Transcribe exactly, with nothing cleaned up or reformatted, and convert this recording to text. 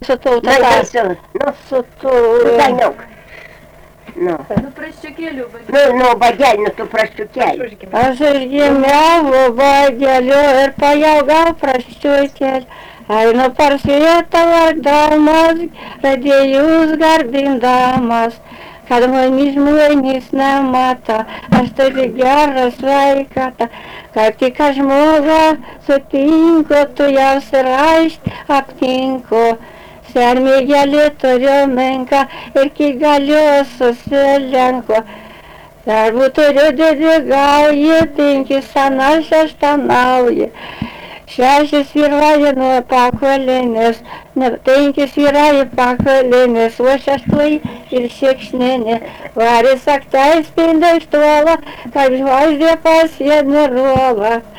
su tu Na, tā, su, nu, su tu... nu, Daņok. Nu, Ну, прощукелю, nu, nu, baģeļ, nu, tu prašķuķeļ. Aš išgimiau bageliu ir pajaugau praščiukėlį. Einu per svietą vardamas, radėjus garbindamas, kad manimi žmonės nemato, aš turiu gerą sveikatą. Kaip tik aš žmogą sutinku, tu jau siraišt aptinku. Sermėgelį turiu menką ir kai galiu susilenku. Darbu turiu didį gaują, penki sena šešta nauja. Šešis vyrauja nuo pakolinės, penkis vyrauja pakolinės, o šeštoji ir šikšninė. Varis aktai spinda iš tolo, kaip žvaigždė pas generolą.